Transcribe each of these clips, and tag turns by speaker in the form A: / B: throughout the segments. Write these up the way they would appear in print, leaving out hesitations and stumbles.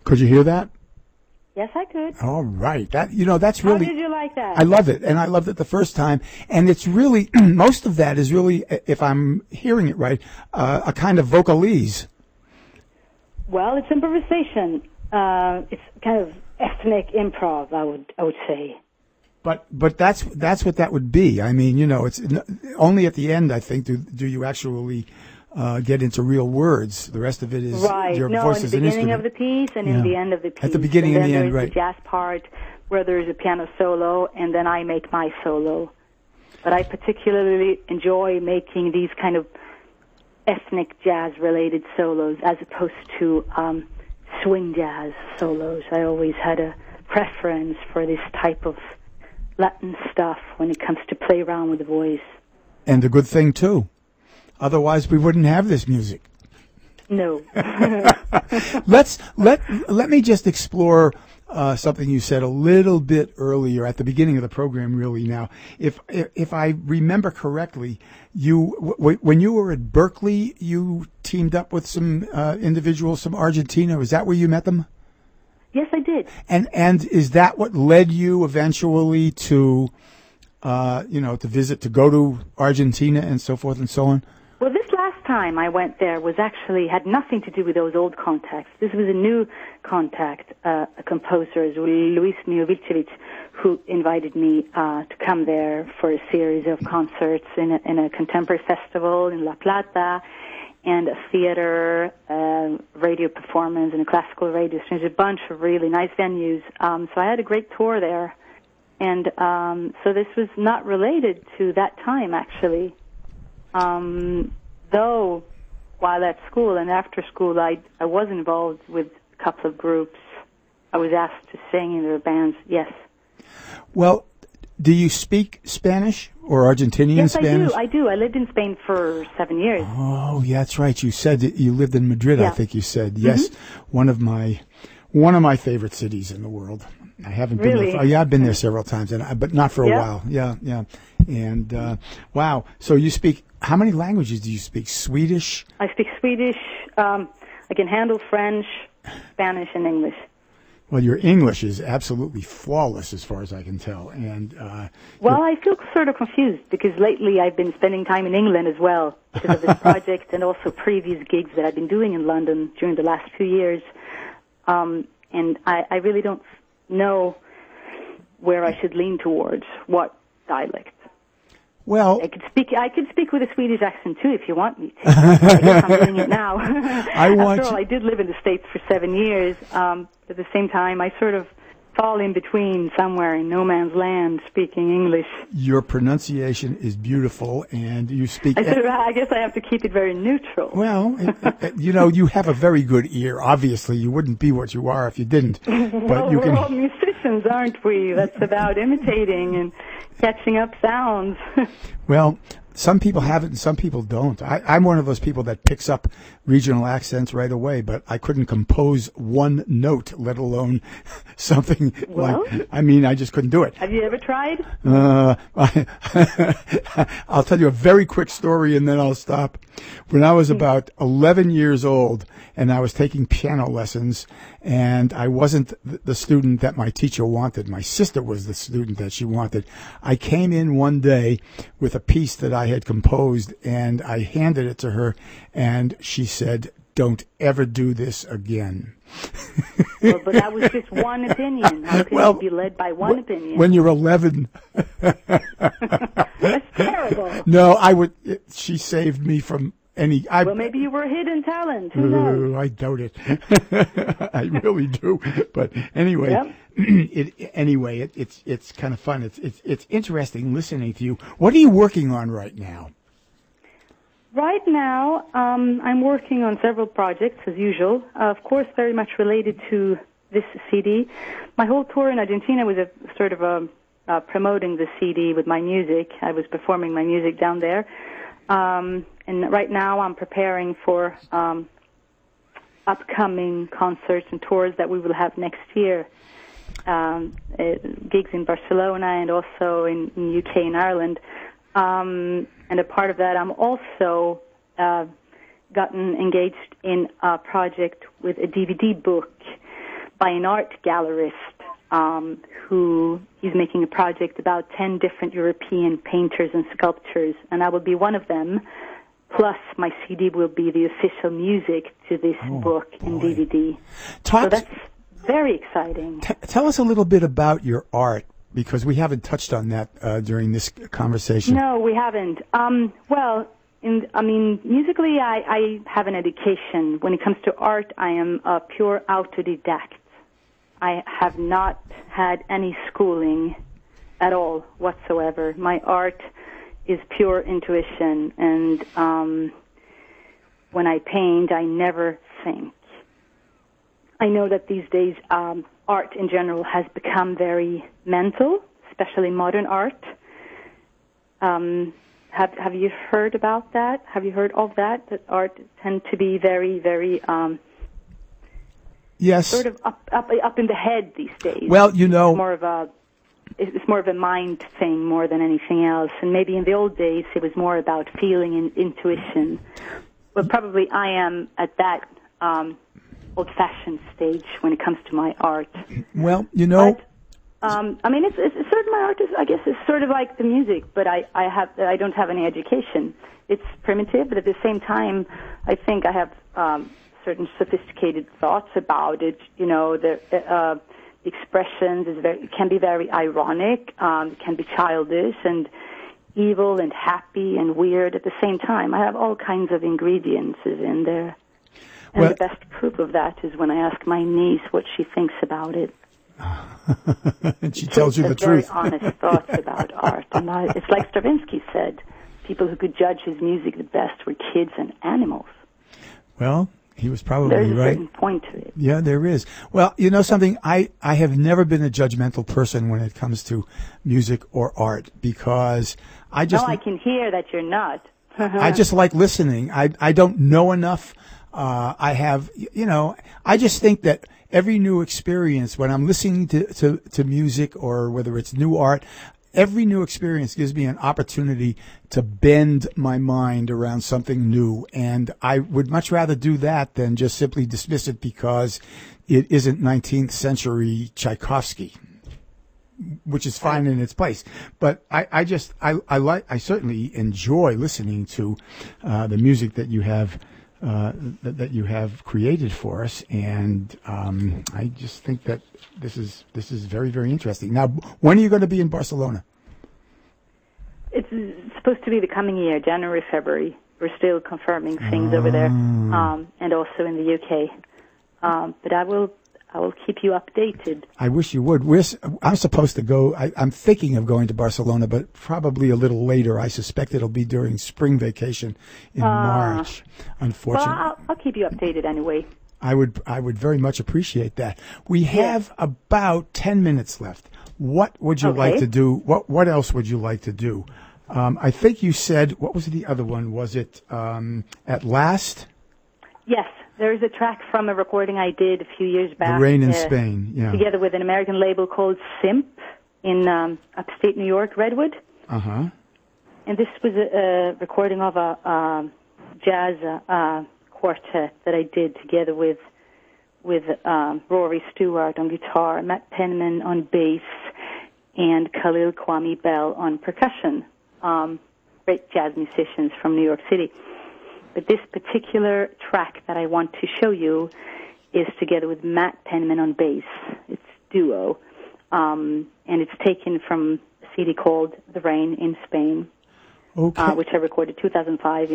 A: Could you hear that?
B: Yes, I could.
A: All right. That's really...
B: How did you like that?
A: I love it, and I loved it the first time. And it's really, most of that is really, if I'm hearing it right, a kind of vocalese.
B: Well, it's improvisation. It's kind of ethnic improv, I would say.
A: But that's what that would be. I mean, it's only at the end, I think, do you actually get into real words. The rest of it is your voice as an instrument.
B: Right. No, in the beginning of the piece and in the end of the piece.
A: At the beginning and the end, right.
B: There's the jazz part where there's a piano solo, and then I make my solo. But I particularly enjoy making these kind of ethnic jazz-related solos as opposed to swing jazz solos. I always had a preference for this type of Latin stuff when it comes to play around with the voice.
A: And a good thing, too. Otherwise, we wouldn't have this music.
B: No.
A: Let me just explore something you said a little bit earlier at the beginning of the program. Really, now, if I remember correctly, when you were at Berkeley, you teamed up with some individuals from Argentina. Is that where you met them?
B: Yes, I did.
A: And is that what led you eventually to go to Argentina and so forth and so on?
B: Well, this last time I went there had nothing to do with those old contacts. This was a new contact, a composer, Luis Mijovicevic, who invited me to come there for a series of concerts in a contemporary festival in La Plata, and a theater, radio performance, and a classical radio station. There's a bunch of really nice venues. So I had a great tour there. And so this was not related to that time, actually. Though, while at school and after school, I was involved with a couple of groups. I was asked to sing in their bands, yes.
A: Well, do you speak Spanish or Argentinian Spanish?
B: Yes, I do. I lived in Spain for 7 years.
A: Oh, yeah, that's right. You said that you lived in Madrid,
B: yeah.
A: I think you said. Yes, one of my favorite cities in the world. I haven't been there. I've been there several times, but not for a while. Yeah. And wow. So you speak. How many languages do you speak? Swedish?
B: I speak Swedish. I can handle French, Spanish, and English.
A: Well, your English is absolutely flawless, as far as I can tell. And
B: I feel sort of confused because lately I've been spending time in England as well because of this project and also previous gigs that I've been doing in London during the last few years. And I really don't know where I should lean towards, what dialect.
A: Well,
B: I could speak with a Swedish accent too if you want me to. I guess I'm doing it now. After all, I did live in the States for 7 years. At the same time, I sort of fall in between somewhere in no man's land speaking English.
A: Your pronunciation is beautiful, and you speak...
B: I guess I have to keep it very neutral.
A: Well, you have a very good ear. Obviously, you wouldn't be what you are if you didn't. But
B: we're all musicians, aren't we? That's about imitating and catching up sounds.
A: Well, some people have it and some people don't. I'm one of those people that picks up regional accents right away, but I couldn't compose one note, let alone something I just couldn't do it.
B: Have you ever tried?
A: I'll tell you a very quick story and then I'll stop. When I was about 11 years old and I was taking piano lessons and I wasn't the student that my teacher wanted. My sister was the student that she wanted. I came in one day with a piece that I had composed and I handed it to her and she said, "Don't ever do this again."
B: Well, but that was just one opinion. How can you be led by one opinion?
A: When you're 11.
B: That's terrible.
A: No, she saved me from any...
B: well, maybe you were a hidden talent. Who knows?
A: I doubt it. I really do. But anyway, it's kind of fun. It's interesting listening to you. What are you working on right now?
B: Right now, I'm working on several projects, as usual. Of course, very much related to this CD. My whole tour in Argentina was a sort of promoting the CD with my music. I was performing my music down there. And right now, I'm preparing for upcoming concerts and tours that we will have next year. Gigs in Barcelona and also in UK and Ireland. And a part of that, I'm also gotten engaged in a project with a DVD book by an art gallerist who he's making a project about 10 different European painters and sculptors, and I will be one of them. Plus, my CD will be the official music to this book and DVD. So that's very exciting.
A: Tell us a little bit about your art, because we haven't touched on that during this conversation.
B: No, we haven't. Musically, I have an education. When it comes to art, I am a pure autodidact. I have not had any schooling at all whatsoever. My art is pure intuition, and when I paint, I never think. I know that these days art in general has become very mental, especially modern art. Have you heard about that? Have you heard of that? That art tend to be very, very
A: yes,
B: sort of up in the head these days.
A: Well, you know,
B: it's more of a mind thing more than anything else. And maybe in the old days it was more about feeling and intuition. But probably I am at that old-fashioned stage when it comes to my art.
A: Well, you know.
B: But, it's sort of my art is, I guess, it's sort of like the music, but I don't have any education. It's primitive, but at the same time, I think I have certain sophisticated thoughts about it. You know, the expressions can be very ironic, can be childish and evil and happy and weird at the same time. I have all kinds of ingredients in there. And the best proof of that is when I ask my niece what she thinks about it.
A: And she tells you the truth.
B: Very honest thoughts about art. And it's like Stravinsky said, people who could judge his music the best were kids and animals.
A: Well, he was probably
B: There's
A: right.
B: There's a certain point to it.
A: Yeah, there is. Well, you know something? I have never been a judgmental person when it comes to music or art, because I
B: can hear that you're not.
A: I just like listening. I don't know enough. I just think that every new experience, when I'm listening to music or whether it's new art, every new experience gives me an opportunity to bend my mind around something new. And I would much rather do that than just simply dismiss it because it isn't 19th century Tchaikovsky, which is fine in its place. But I certainly enjoy listening to the music that you have created for us, and I just think that this is very, very interesting. Now, when are you going to be in Barcelona?
B: It's supposed to be the coming year, January, February. We're still confirming things over there, and also in the UK. But I will keep you updated.
A: I wish you would. I'm supposed to go. I'm thinking of going to Barcelona, but probably a little later. I suspect it'll be during spring vacation in March. Unfortunately,
B: well, I'll keep you updated anyway.
A: I would very much appreciate that. We have about 10 minutes left. What would you like to do? What else would you like to do? I think you said, what was the other one? Was it At Last?
B: Yes. There is a track from a recording I did a few years back.
A: The Rain in Spain, yeah.
B: Together with an American label called Simp in upstate New York, Redwood.
A: Uh-huh.
B: And this was a recording of a jazz quartet that I did together with Rory Stewart on guitar, Matt Penman on bass, and Khalil Kwame Bell on percussion. Great jazz musicians from New York City. But this particular track that I want to show you is together with Matt Penman on bass. It's duo. And it's taken from a CD called The Rain in Spain, which I recorded 2005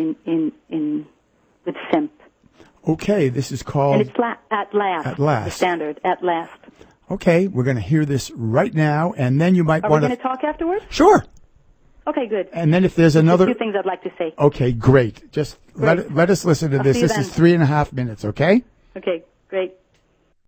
B: with Simp.
A: Okay, this is called...
B: And it's At Last.
A: At Last.
B: The standard, At Last.
A: Okay, we're going to hear this right now, and then you might want to...
B: Are we going to talk afterwards?
A: Sure.
B: Okay, good.
A: And then if there's another...
B: a few things I'd like to say.
A: Okay, great. Just let us listen to this. This is 3.5 minutes, okay?
B: Okay, great.